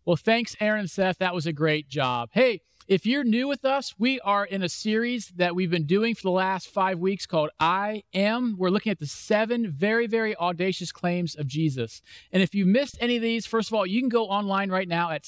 Well, thanks, Aaron and Seth. That was a great job. Hey, if you're new with us, we are in a series that we've been doing for the last 5 weeks called I Am. We're looking at the 7 very, very audacious claims of Jesus. And if you missed any of these, first of all, you can go online right now at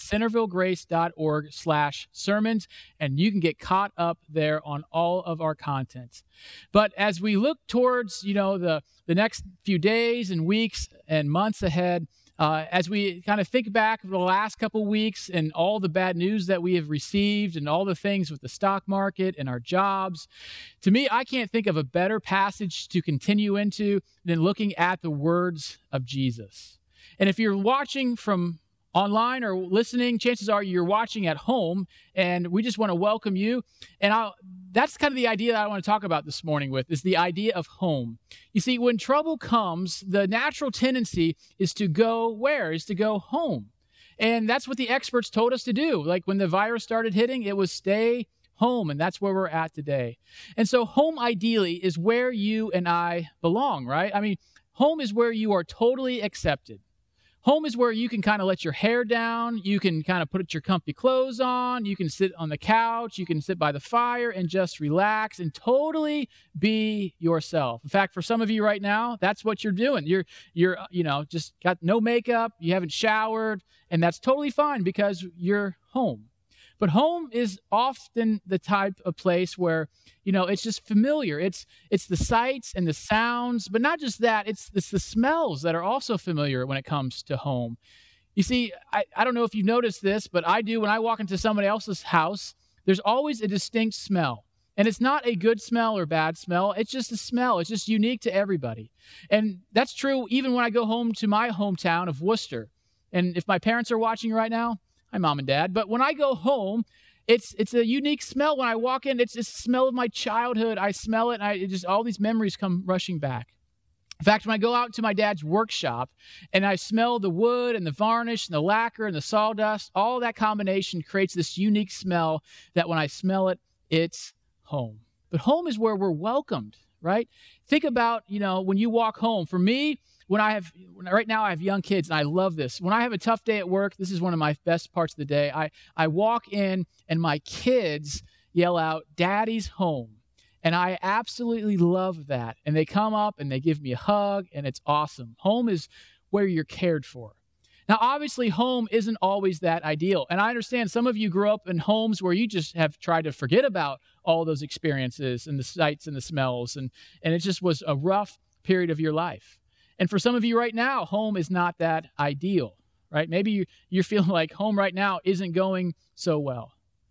centervillegrace.org/sermons, and you can get caught up there on all of our content. But as we look towards, the next few days and weeks and months ahead, as we kind of think back over the last couple of weeks and all the bad news that we have received and all the things with the stock market and our jobs, to me, I can't think of a better passage to continue into than looking at the words of Jesus. And if you're watching from online or listening, chances are you're watching at home, and we just want to welcome you. And that's kind of the idea that I want to talk about this morning is the idea of home. You see, when trouble comes, the natural tendency is to go where? Is to go home. And that's what the experts told us to do. Like when the virus started hitting, it was stay home, and that's where we're at today. And so home ideally is where you and I belong, right? I mean, home is where you are totally accepted. Home is where you can kind of let your hair down, you can kind of put your comfy clothes on, you can sit on the couch, you can sit by the fire and just relax and totally be yourself. In fact, for some of you right now, that's what you're doing. You're just got no makeup, you haven't showered, and that's totally fine because you're home. But home is often the type of place where, it's just familiar. It's the sights and the sounds, but not just that, it's the smells that are also familiar when it comes to home. You see, I don't know if you've noticed this, but I do. When I walk into somebody else's house, there's always a distinct smell. And it's not a good smell or bad smell. It's just a smell. It's just unique to everybody. And that's true even when I go home to my hometown of Worcester. And if my parents are watching right now, hi, Mom and Dad. But when I go home, it's a unique smell. When I walk in, it's the smell of my childhood. I smell it, and all these memories come rushing back. In fact, when I go out to my dad's workshop and I smell the wood and the varnish and the lacquer and the sawdust, all that combination creates this unique smell that when I smell it, it's home. But home is where we're welcomed, right? Think about, when you walk home. For me, right now I have young kids, and I love this. When I have a tough day at work, this is one of my best parts of the day. I walk in, and my kids yell out, "Daddy's home." And I absolutely love that. And they come up, and they give me a hug, and it's awesome. Home is where you're cared for. Now, obviously, home isn't always that ideal. And I understand some of you grew up in homes where you just have tried to forget about all those experiences and the sights and the smells, and it just was a rough period of your life. And for some of you right now, home is not that ideal, right? Maybe you're feeling like home right now isn't going so well.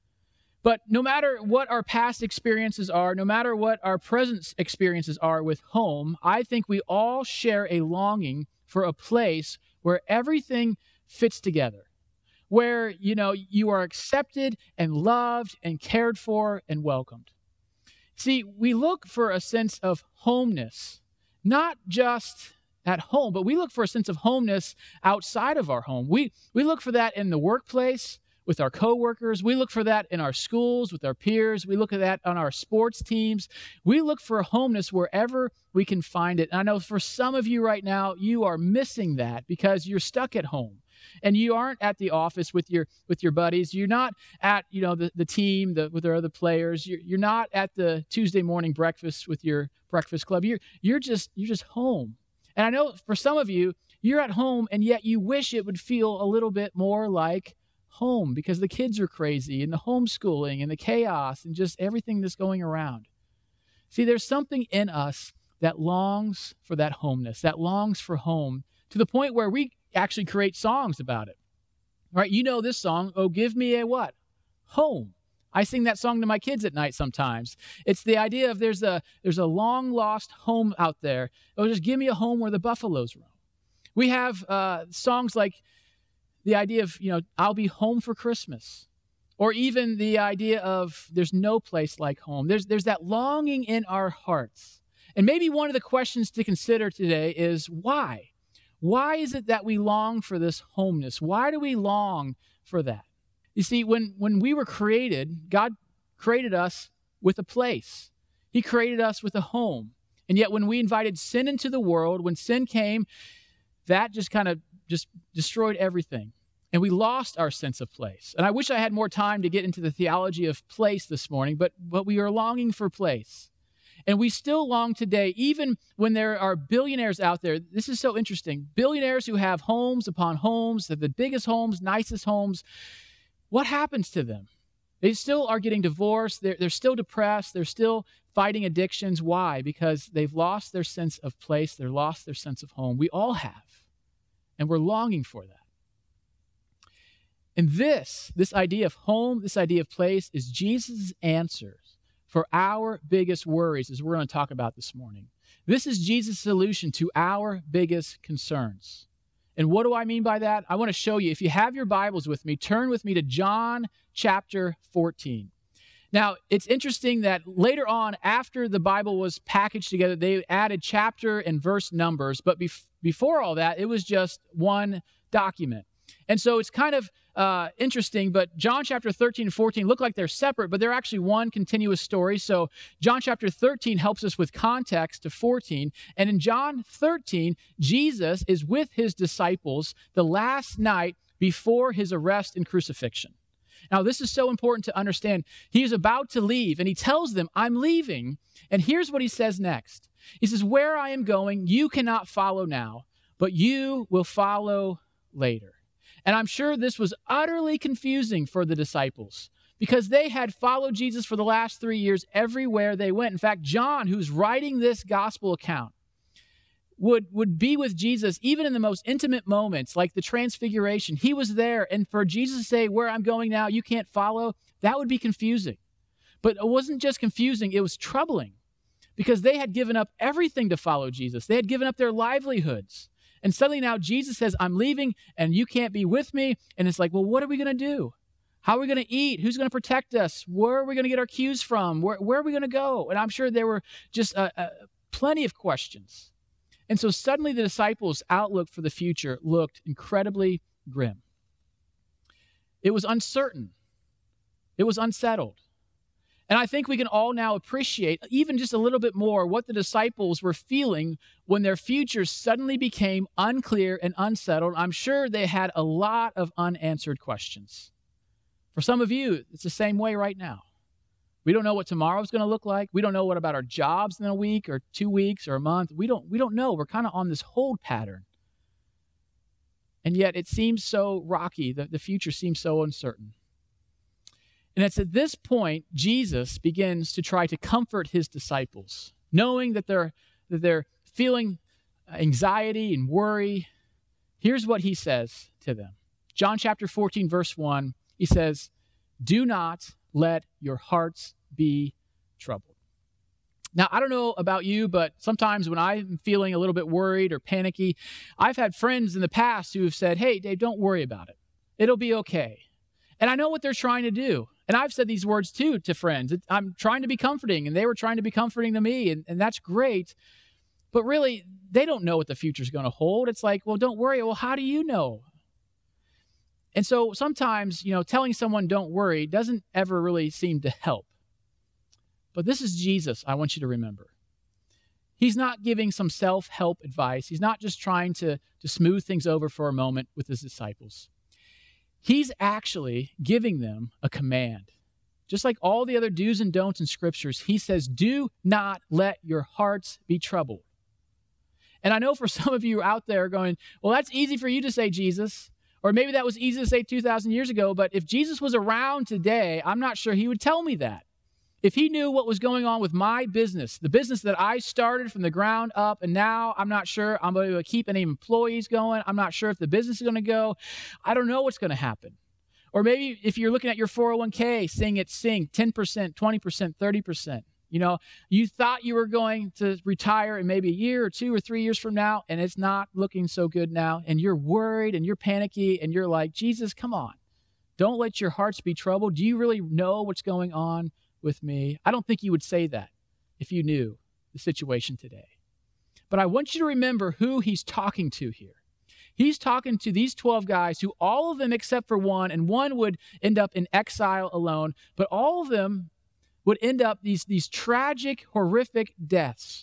But no matter what our past experiences are, no matter what our present experiences are with home, I think we all share a longing for a place where everything fits together, where, you are accepted and loved and cared for and welcomed. See, we look for a sense of homeness, not just at home, but we look for a sense of homeness outside of our home. We look for that in the workplace with our coworkers. We look for that in our schools with our peers. We look at that on our sports teams. We look for a homeness wherever we can find it. And I know for some of you right now, you are missing that because you're stuck at home and you aren't at the office with your buddies. You're not at, the team with their other players. You're not at the Tuesday morning breakfast with your breakfast club. You're just home. And I know for some of you, you're at home, and yet you wish it would feel a little bit more like home because the kids are crazy and the homeschooling and the chaos and just everything that's going around. See, there's something in us that longs for that homeness, that longs for home to the point where we actually create songs about it. Right? You know this song, "Oh, Give Me a what? Home." I sing that song to my kids at night sometimes. It's the idea of there's a long lost home out there. Oh, just give me a home where the buffaloes roam. We have songs like the idea of, I'll be home for Christmas. Or even the idea of there's no place like home. There's that longing in our hearts. And maybe one of the questions to consider today is why? Why is it that we long for this homeness? Why do we long for that? You see, when we were created, God created us with a place. He created us with a home. And yet when we invited sin into the world, when sin came, that just kind of destroyed everything. and we lost our sense of place. And I wish I had more time to get into the theology of place this morning, but we are longing for place. And we still long today, even when there are billionaires out there. This is so interesting. Billionaires who have homes upon homes, have the biggest homes, nicest homes. What happens to them? They still are getting divorced. They're still depressed. They're still fighting addictions. Why? Because they've lost their sense of place. They've lost their sense of home. We all have. And we're longing for that. And this idea of home, this idea of place, is Jesus' answers for our biggest worries, as we're going to talk about this morning. This is Jesus' solution to our biggest concerns. And what do I mean by that? I want to show you. If you have your Bibles with me, turn with me to John chapter 14. Now, it's interesting that later on, after the Bible was packaged together, they added chapter and verse numbers. But before all that, it was just one document. And so it's kind of interesting, but John chapter 13 and 14 look like they're separate, but they're actually one continuous story. So John chapter 13 helps us with context to 14. And in John 13, Jesus is with his disciples the last night before his arrest and crucifixion. Now, this is so important to understand. He is about to leave, and he tells them, I'm leaving. And here's what he says next. He says, where I am going, you cannot follow now, but you will follow later. And I'm sure this was utterly confusing for the disciples because they had followed Jesus for the last 3 years everywhere they went. In fact, John, who's writing this gospel account, would be with Jesus even in the most intimate moments, like the transfiguration. He was there, and for Jesus to say, where I'm going now, you can't follow, that would be confusing. But it wasn't just confusing, it was troubling because they had given up everything to follow Jesus. They had given up their livelihoods. And suddenly now Jesus says, I'm leaving and you can't be with me. And it's like, well, what are we going to do? How are we going to eat? Who's going to protect us? Where are we going to get our cues from? Where are we going to go? And I'm sure there were just plenty of questions. And so suddenly the disciples' outlook for the future looked incredibly grim. It was uncertain. It was unsettled. And I think we can all now appreciate even just a little bit more what the disciples were feeling when their futures suddenly became unclear and unsettled. I'm sure they had a lot of unanswered questions. For some of you, it's the same way right now. We don't know what tomorrow's going to look like. We don't know what about our jobs in a week or 2 weeks or a month. We don't know. We're kind of on this hold pattern. And yet it seems so rocky. The future seems so uncertain. And it's at this point, Jesus begins to try to comfort his disciples, knowing that they're feeling anxiety and worry. Here's what he says to them. John chapter 14, verse 1, he says, do not let your hearts be troubled. Now, I don't know about you, but sometimes when I'm feeling a little bit worried or panicky, I've had friends in the past who have said, hey, Dave, don't worry about it. It'll be okay. And I know what they're trying to do. And I've said these words too to friends. I'm trying to be comforting, and they were trying to be comforting to me, and that's great. But really, they don't know what the future's going to hold. It's like, well, don't worry. Well, how do you know? And so sometimes, telling someone don't worry doesn't ever really seem to help. But this is Jesus, I want you to remember. He's not giving some self-help advice. He's not just trying to smooth things over for a moment with his disciples. He's actually giving them a command. Just like all the other do's and don'ts in scriptures, he says, do not let your hearts be troubled. And I know for some of you out there going, well, that's easy for you to say, Jesus. Or maybe that was easy to say 2,000 years ago, but if Jesus was around today, I'm not sure he would tell me that. If he knew what was going on with my business, the business that I started from the ground up, and now I'm not sure I'm going to keep any employees going. I'm not sure if the business is going to go. I don't know what's going to happen. Or maybe if you're looking at your 401k, seeing it sink 10%, 20%, 30%. You thought you were going to retire in maybe a year or 2 or 3 years from now, and it's not looking so good now, and you're worried and you're panicky, and you're like, Jesus, come on. Don't let your hearts be troubled. Do you really know what's going on with me? I don't think you would say that if you knew the situation today. But I want you to remember who he's talking to here. He's talking to these 12 guys who all of them except for one, and one would end up in exile alone, but all of them would end up these tragic, horrific deaths.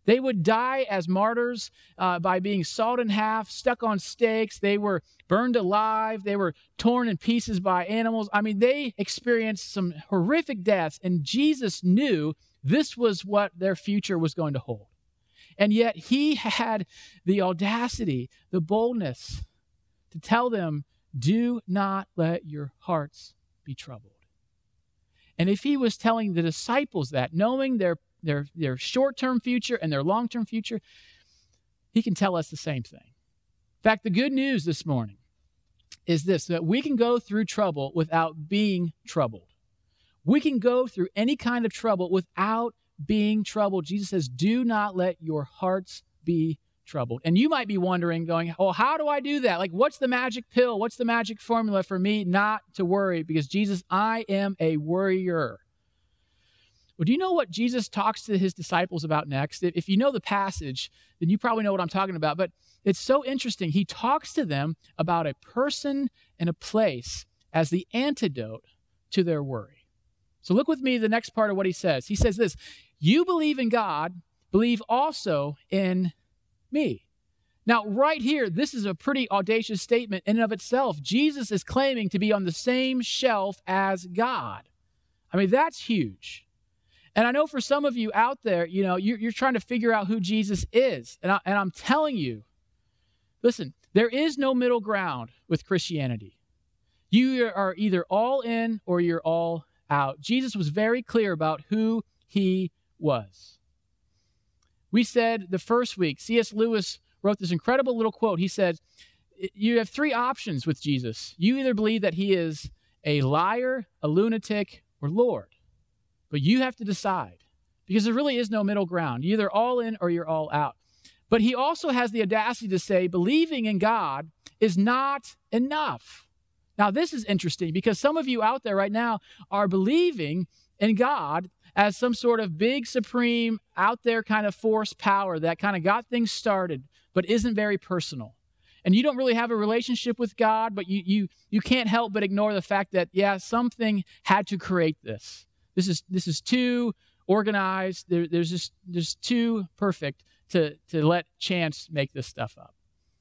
They would die as martyrs by being sawed in half, stuck on stakes. They were burned alive. They were torn in pieces by animals. I mean, they experienced some horrific deaths, and Jesus knew this was what their future was going to hold. And yet he had the audacity, the boldness to tell them, do not let your hearts be troubled. And if he was telling the disciples that, knowing their short-term future and their long-term future, he can tell us the same thing. In fact, the good news this morning is this, that we can go through trouble without being troubled. We can go through any kind of trouble without being troubled. Jesus says, do not let your hearts be troubled. And you might be wondering, going, oh, how do I do that? Like, what's the magic pill? What's the magic formula for me not to worry? Because Jesus, I am a worrier. Well, do you know what Jesus talks to his disciples about next? If you know the passage, then you probably know what I'm talking about. But it's so interesting. He talks to them about a person and a place as the antidote to their worry. So look with me the next part of what he says. He says this, you believe in God, believe also in me. Now, right here, this is a pretty audacious statement in and of itself. Jesus is claiming to be on the same shelf as God. I mean, that's huge. And I know for some of you out there, you know, you're trying to figure out who Jesus is. And I'm telling you, listen, there is no middle ground with Christianity. You are either all in or you're all out. Jesus was very clear about who he was. We said the first week, C.S. Lewis wrote this incredible little quote. He said, you have three options with Jesus. You either believe that he is a liar, a lunatic, or Lord. But you have to decide, because there really is no middle ground. You're either all in or you're all out. But he also has the audacity to say believing in God is not enough. Now, this is interesting because some of you out there right now are believing in God as some sort of big, supreme, out there kind of force power that kind of got things started, but isn't very personal. And you don't really have a relationship with God, but you can't help but ignore the fact that, yeah, something had to create this. This is too organized. There's too perfect to let chance make this stuff up.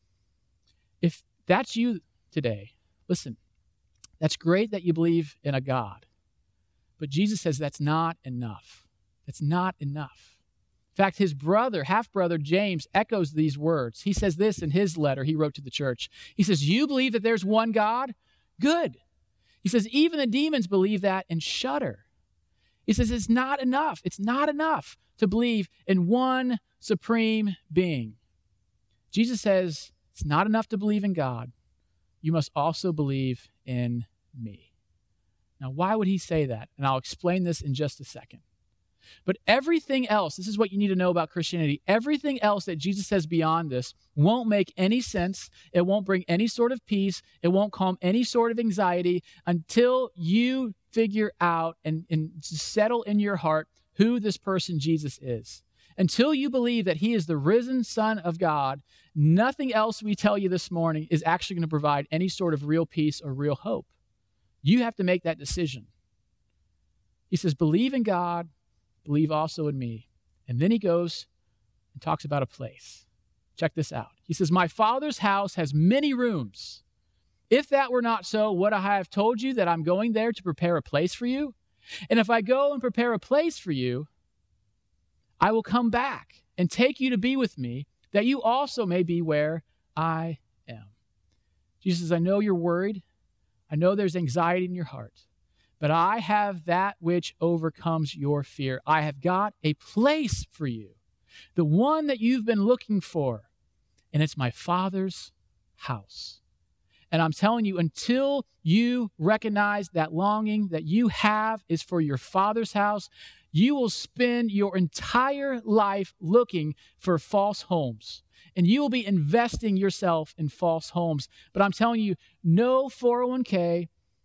If that's you today, listen, that's great that you believe in a God. But Jesus says that's not enough. That's not enough. In fact, his brother, half-brother James, echoes these words. He says this in his letter he wrote to the church. He says, you believe that there's one God? Good. He says, even the demons believe that and shudder. He says it's not enough. It's not enough to believe in one supreme being. Jesus says it's not enough to believe in God. You must also believe in me. Now, why would he say that? And I'll explain this in just a second. But everything else, this is what you need to know about Christianity, everything else that Jesus says beyond this won't make any sense. It won't bring any sort of peace. It won't calm any sort of anxiety until you figure out and settle in your heart who this person Jesus is. Until you believe that he is the risen Son of God, nothing else we tell you this morning is actually going to provide any sort of real peace or real hope. You have to make that decision. He says, believe in God, believe also in me. And then he goes and talks about a place. Check this out. He says, my Father's house has many rooms. If that were not so, would I have told you that I'm going there to prepare a place for you? And if I go and prepare a place for you, I will come back and take you to be with me, that you also may be where I am. Jesus says, I know you're worried. I know there's anxiety in your heart, but I have that which overcomes your fear. I have got a place for you, the one that you've been looking for, and it's my Father's house. And I'm telling you, until you recognize that longing that you have is for your Father's house, you will spend your entire life looking for false homes. And you will be investing yourself in false homes. But I'm telling you, no 401k,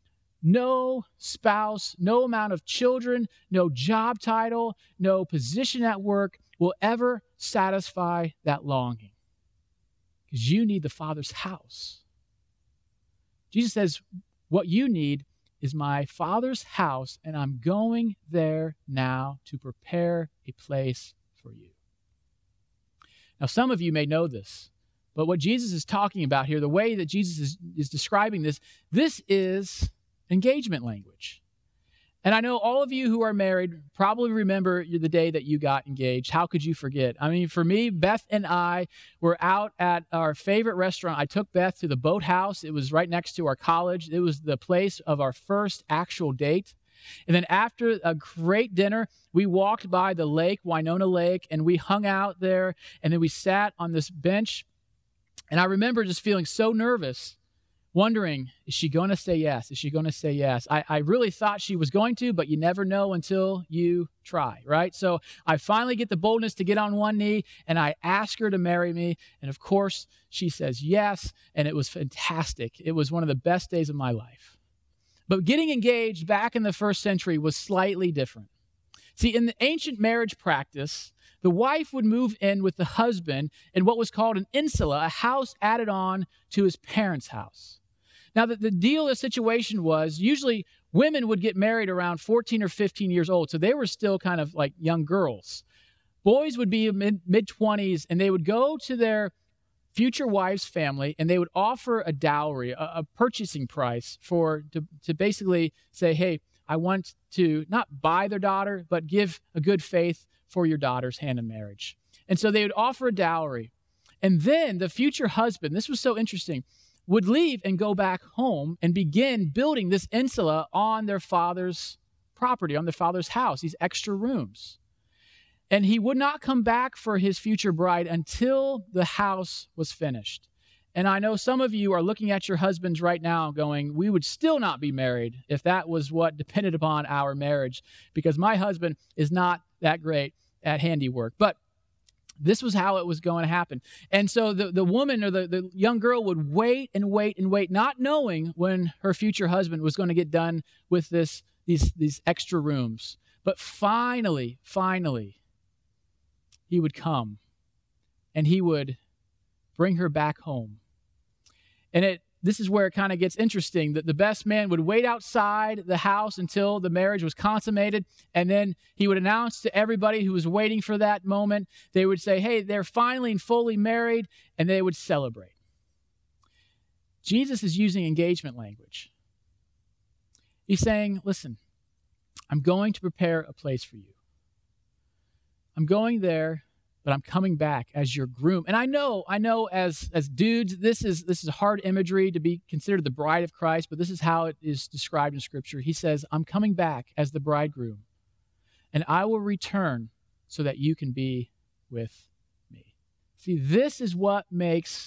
no spouse, no amount of children, no job title, no position at work will ever satisfy that longing. Because you need the Father's house. Jesus says, what you need is my Father's house, and I'm going there now to prepare a place for you. Now, some of you may know this, but what Jesus is talking about here, the way that Jesus is describing this is engagement language. And I know all of you who are married probably remember the day that you got engaged. How could you forget? I mean, for me, Beth and I were out at our favorite restaurant. I took Beth to the Boathouse. It was right next to our college. It was the place of our first actual date. And then after a great dinner, we walked by the lake, Winona Lake, and we hung out there. And then we sat on this bench. And I remember just feeling so nervous, wondering, is she going to say yes? Is she going to say yes? I really thought she was going to, but you never know until you try, right? So I finally get the boldness to get on one knee, and I ask her to marry me. And of course, she says yes, and it was fantastic. It was one of the best days of my life. But getting engaged back in the first century was slightly different. See, in the ancient marriage practice, the wife would move in with the husband in what was called an insula, a house added on to his parents' house. Now, the deal, the situation was usually women would get married around 14 or 15 years old, so they were still kind of like young girls. Boys would be mid-20s, and they would go to their future wife's family, and they would offer a dowry, a purchasing price to basically say, hey, I want to not buy their daughter, but give a good faith for your daughter's hand in marriage. And so they would offer a dowry. And then the future husband, this was so interesting, would leave and go back home and begin building this insula on their father's property, on their father's house, these extra rooms. And he would not come back for his future bride until the house was finished. And I know some of you are looking at your husbands right now going, we would still not be married if that was what depended upon our marriage, because my husband is not that great at handiwork. But this was how it was going to happen. And so the woman or the young girl would wait and wait and wait, not knowing when her future husband was going to get done with these extra rooms. But finally, he would come and he would bring her back home. And this is where it kind of gets interesting, that the best man would wait outside the house until the marriage was consummated, and then he would announce to everybody who was waiting for that moment, they would say, hey, they're finally and fully married, and they would celebrate. Jesus is using engagement language. He's saying, listen, I'm going to prepare a place for you. I'm going there, but I'm coming back as your groom. And I know as dudes, this is hard imagery to be considered the bride of Christ, but this is how it is described in Scripture. He says, I'm coming back as the bridegroom, and I will return so that you can be with me. See, this is what makes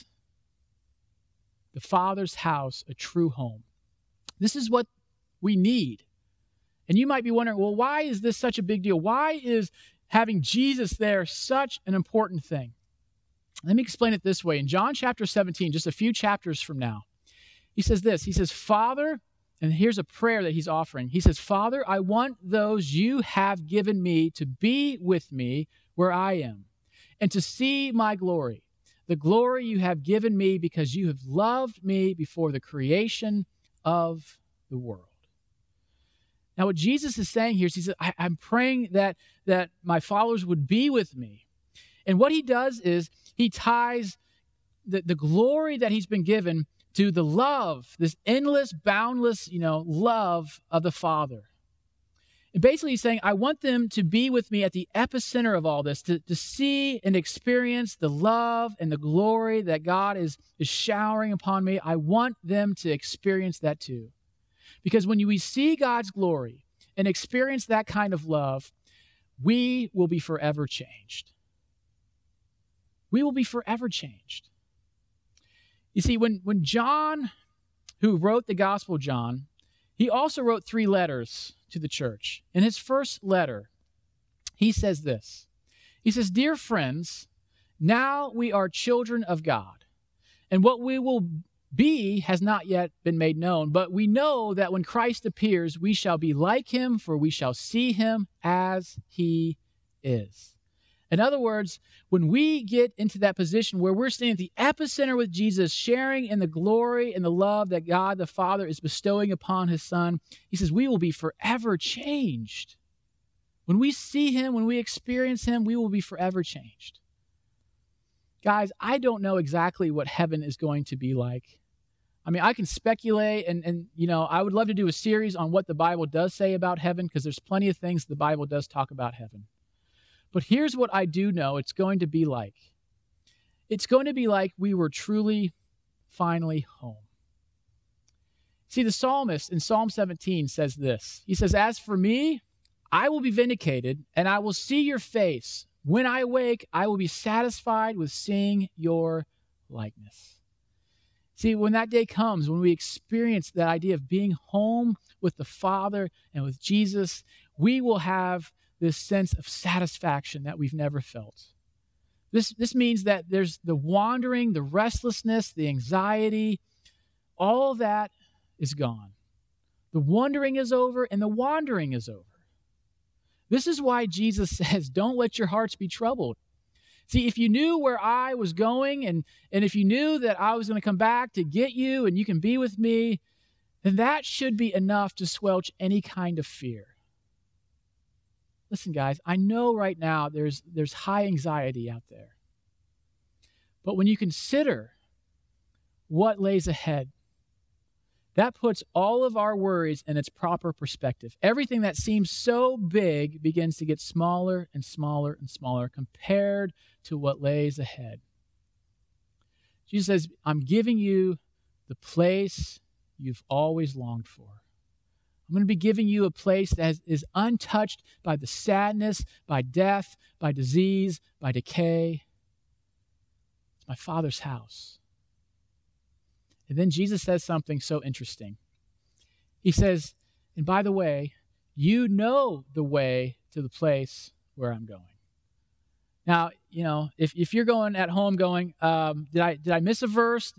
the Father's house a true home. This is what we need. And you might be wondering, well, why is this such a big deal? Why is having Jesus there such an important thing? Let me explain it this way. In John chapter 17, just a few chapters from now, he says this. He says, Father, and here's a prayer that he's offering. He says, Father, I want those you have given me to be with me where I am, and to see my glory, the glory you have given me because you have loved me before the creation of the world. Now, what Jesus is saying here is he says, I'm praying that my followers would be with me. And what he does is he ties the glory that he's been given to the love, this endless, boundless, love of the Father. And basically he's saying, I want them to be with me at the epicenter of all this, to see and experience the love and the glory that God is showering upon me. I want them to experience that too. Because when we see God's glory and experience that kind of love, we will be forever changed. We will be forever changed. You see, when John, who wrote the Gospel of John, he also wrote 3 letters to the church. In his first letter, he says this. He says, Dear friends, now we are children of God, and what we will be has not yet been made known, but we know that when Christ appears, we shall be like him, for we shall see him as he is. In other words, when we get into that position where we're standing at the epicenter with Jesus, sharing in the glory and the love that God the Father is bestowing upon his Son, he says we will be forever changed. When we see him, when we experience him, we will be forever changed. Guys, I don't know exactly what heaven is going to be like. I mean, I can speculate, and I would love to do a series on what the Bible does say about heaven, because there's plenty of things the Bible does talk about heaven. But here's what I do know it's going to be like. It's going to be like we were truly, finally home. See, the psalmist in Psalm 17 says this. He says, "As for me, I will be vindicated, and I will see your face. When I wake, I will be satisfied with seeing your likeness." See, when that day comes, when we experience the idea of being home with the Father and with Jesus, we will have this sense of satisfaction that we've never felt. This means that there's the wandering, the restlessness, the anxiety, all of that is gone. The wandering is over and the wandering is over. This is why Jesus says, don't let your hearts be troubled. See, if you knew where I was going and if you knew that I was going to come back to get you and you can be with me, then that should be enough to squelch any kind of fear. Listen, guys, I know right now there's high anxiety out there. But when you consider what lays ahead, that puts all of our worries in its proper perspective. Everything that seems so big begins to get smaller and smaller and smaller compared to what lays ahead. Jesus says, I'm giving you the place you've always longed for. I'm going to be giving you a place that is untouched by the sadness, by death, by disease, by decay. It's my Father's house. And then Jesus says something so interesting. He says, and by the way, you know the way to the place where I'm going. Now, if you're going at home going, did I miss a verse?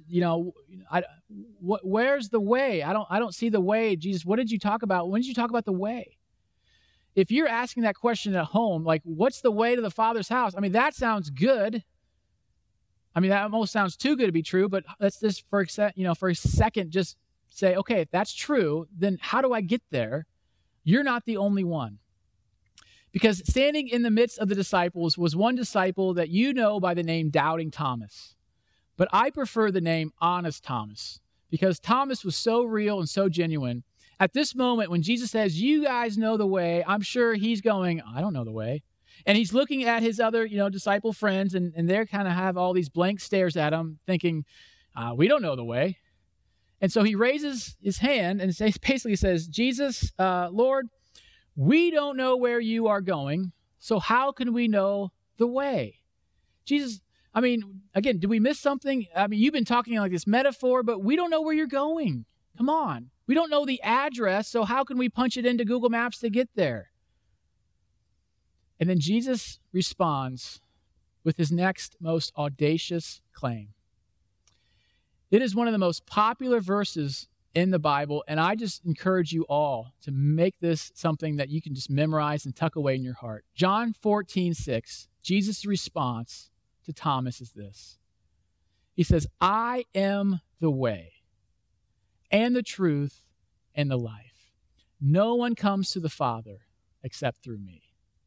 Where's the way? I don't see the way. Jesus, what did you talk about? When did you talk about the way? If you're asking that question at home, like, what's the way to the Father's house? I mean, that sounds good. I mean, that almost sounds too good to be true, but let's just for a second just say, okay, if that's true, then how do I get there? You're not the only one. Because standing in the midst of the disciples was one disciple that you know by the name Doubting Thomas. But I prefer the name Honest Thomas because Thomas was so real and so genuine. At this moment, when Jesus says, you guys know the way, I'm sure he's going, I don't know the way. And he's looking at his other, disciple friends, and they kind of have all these blank stares at him, thinking, we don't know the way. And so he raises his hand and basically says, Jesus, Lord, we don't know where you are going, so how can we know the way? Jesus, I mean, again, did we miss something? I mean, you've been talking like this metaphor, but we don't know where you're going. Come on. We don't know the address, so how can we punch it into Google Maps to get there? And then Jesus responds with his next most audacious claim. It is one of the most popular verses in the Bible, and I just encourage you all to make this something that you can just memorize and tuck away in your heart. John 14:6, Jesus' response to Thomas is this. He says, I am the way and the truth and the life. No one comes to the Father except through me.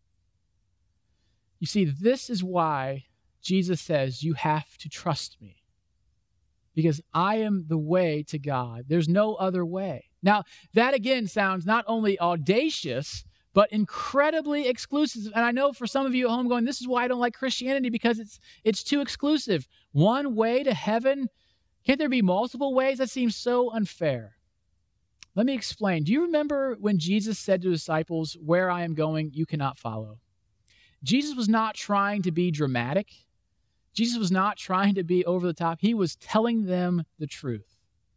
You see, this is why Jesus says you have to trust me. Because I am the way to God. There's no other way. Now, that again sounds not only audacious, but incredibly exclusive. And I know for some of you at home going, this is why I don't like Christianity, because it's too exclusive. One way to heaven? Can't there be multiple ways? That seems so unfair. Let me explain. Do you remember when Jesus said to the disciples, where I am going, you cannot follow? Jesus was not trying to be dramatic. Jesus was not trying to be over the top. He was telling them the truth.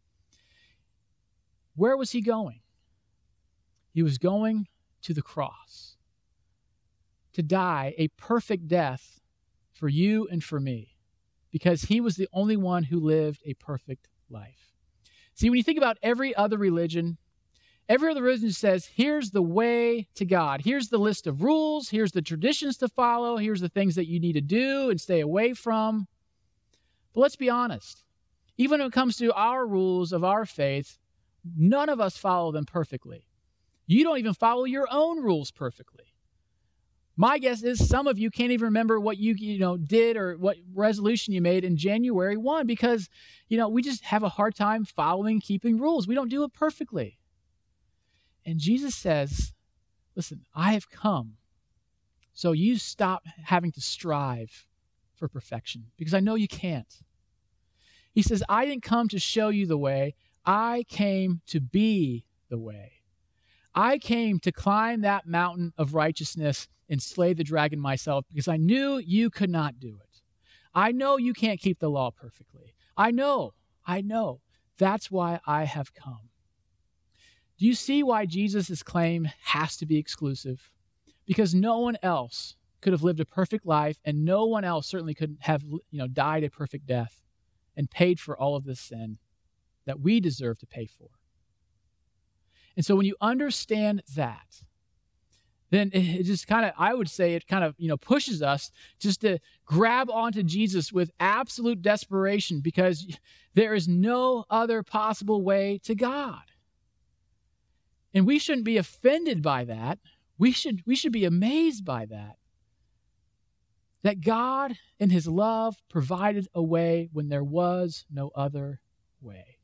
Where was he going? He was going to the cross to die a perfect death for you and for me, because he was the only one who lived a perfect life. See, when you think about every other religion says, here's the way to God. Here's the list of rules. Here's the traditions to follow. Here's the things that you need to do and stay away from. But let's be honest. Even when it comes to our rules of our faith, none of us follow them perfectly. You don't even follow your own rules perfectly. My guess is some of you can't even remember what you did or what resolution you made in January 1 because, we just have a hard time keeping rules. We don't do it perfectly. And Jesus says, listen, I have come so you stop having to strive for perfection because I know you can't. He says, I didn't come to show you the way. I came to be the way. I came to climb that mountain of righteousness and slay the dragon myself because I knew you could not do it. I know you can't keep the law perfectly. I know. That's why I have come. Do you see why Jesus' claim has to be exclusive? Because no one else could have lived a perfect life, and no one else certainly could have, died a perfect death and paid for all of this sin that we deserve to pay for. And so when you understand that, then it just I would say it pushes us just to grab onto Jesus with absolute desperation because there is no other possible way to God. And we shouldn't be offended by that. We should be amazed by that. That God in his love provided a way when there was no other way.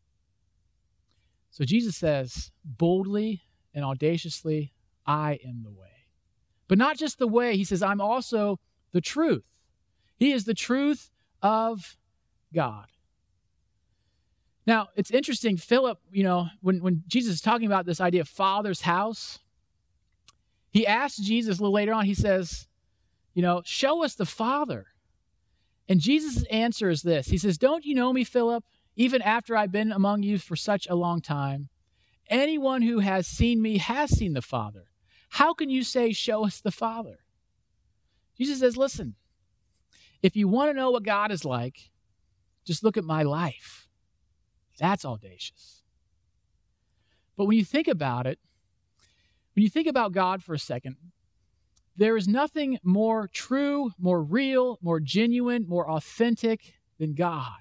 So Jesus says boldly and audaciously, I am the way. But not just the way, he says, I'm also the truth. He is the truth of God. Now, it's interesting, Philip, when Jesus is talking about this idea of Father's house, he asks Jesus a little later on, he says, show us the Father. And Jesus' answer is this. He says, don't you know me, Philip, even after I've been among you for such a long time? Anyone who has seen me has seen the Father. How can you say, show us the Father? Jesus says, listen, if you want to know what God is like, just look at my life. That's audacious. But when you think about it, when you think about God for a second, there is nothing more true, more real, more genuine, more authentic than God.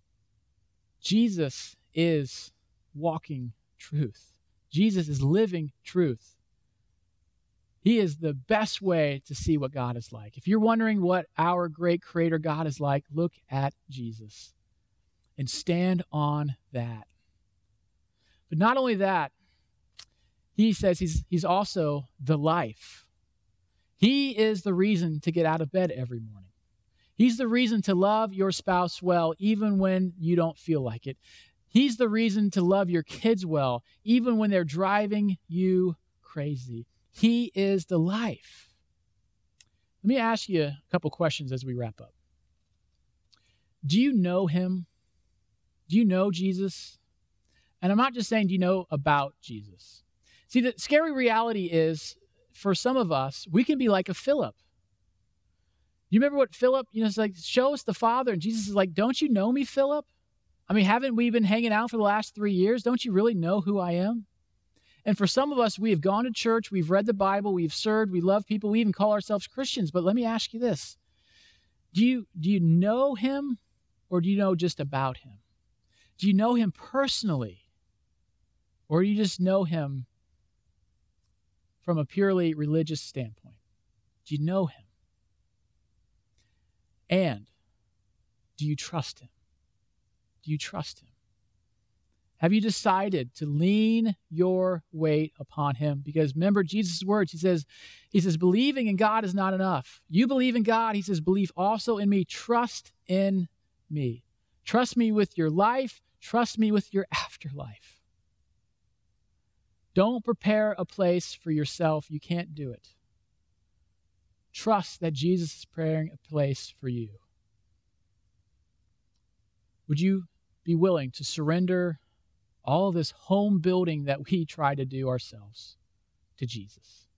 Jesus is walking truth. Jesus is living truth. He is the best way to see what God is like. If you're wondering what our great Creator God is like, look at Jesus and stand on that. But not only that, he says he's also the life. He is the reason to get out of bed every morning. He's the reason to love your spouse well, even when you don't feel like it. He's the reason to love your kids well, even when they're driving you crazy. He is the life. Let me ask you a couple questions as we wrap up. Do you know him? Do you know Jesus? And I'm not just saying, do you know about Jesus? See, the scary reality is, for some of us, we can be like a Philip. You remember what Philip, it's like, show us the Father. And Jesus is like, don't you know me, Philip? I mean, haven't we been hanging out for the last 3 years? Don't you really know who I am? And for some of us, we have gone to church, we've read the Bible, we've served, we love people, we even call ourselves Christians. But let me ask you this. Do you know him, or do you know just about him? Do you know him personally, or do you just know him from a purely religious standpoint? Do you know him? And do you trust him? Do you trust him? Have you decided to lean your weight upon him? Because remember Jesus' words, he says, believing in God is not enough. You believe in God, he says, believe also in me. Trust in me. Trust me with your life. Trust me with your afterlife. Don't prepare a place for yourself. You can't do it. Trust that Jesus is preparing a place for you. Would you be willing to surrender all this home building that we try to do ourselves to Jesus?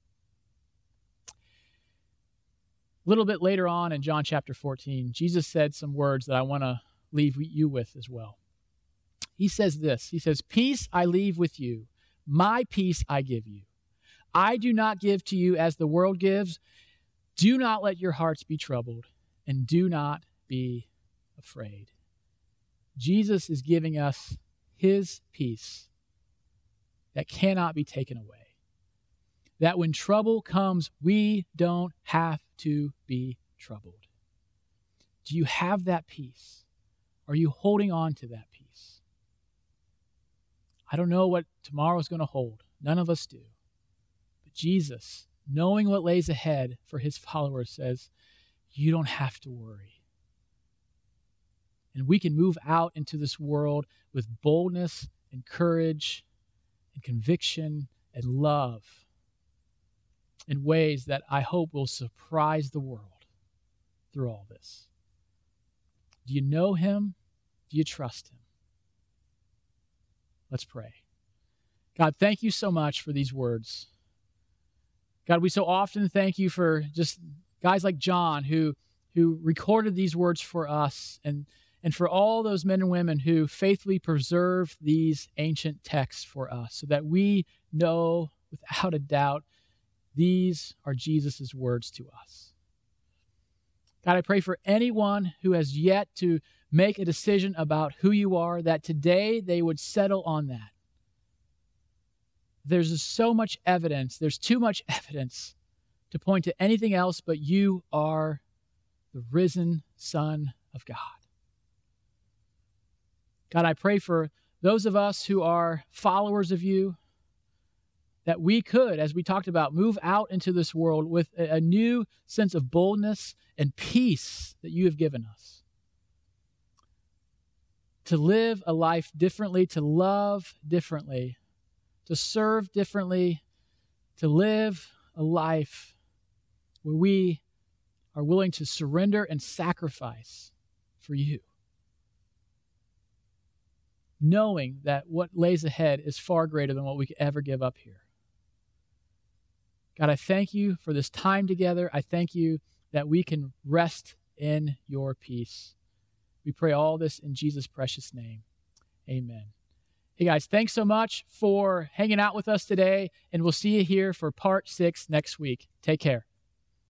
A little bit later on in John chapter 14, Jesus said some words that I want to leave you with as well. He says this, he says, peace I leave with you, my peace I give you. I do not give to you as the world gives. Do not let your hearts be troubled, and do not be afraid. Jesus is giving us his peace that cannot be taken away. that when trouble comes, we don't have to be troubled. Do you have that peace? Are you holding on to that peace? I don't know what tomorrow is going to hold. None of us do. But Jesus, knowing what lays ahead for his followers, says, you don't have to worry. And we can move out into this world with boldness and courage and conviction and love in ways that I hope will surprise the world through all this. Do you know him? Do you trust him? Let's pray. God, thank you so much for these words. God, we so often thank you for just guys like John who recorded these words for us, and for all those men and women who faithfully preserve these ancient texts for us so that we know without a doubt these are Jesus' words to us. God, I pray for anyone who has yet to make a decision about who you are, that today they would settle on that. There's just so much evidence, there's too much evidence to point to anything else but you are the risen Son of God. God, I pray for those of us who are followers of you, that we could, as we talked about, move out into this world with a new sense of boldness and peace that you have given us. To live a life differently, to love differently, to serve differently, to live a life where we are willing to surrender and sacrifice for you, knowing that what lays ahead is far greater than what we could ever give up here. God, I thank you for this time together. I thank you that we can rest in your peace. We pray all this in Jesus' precious name. Amen. Hey guys, thanks so much for hanging out with us today, and we'll see you here for part 6 next week. Take care.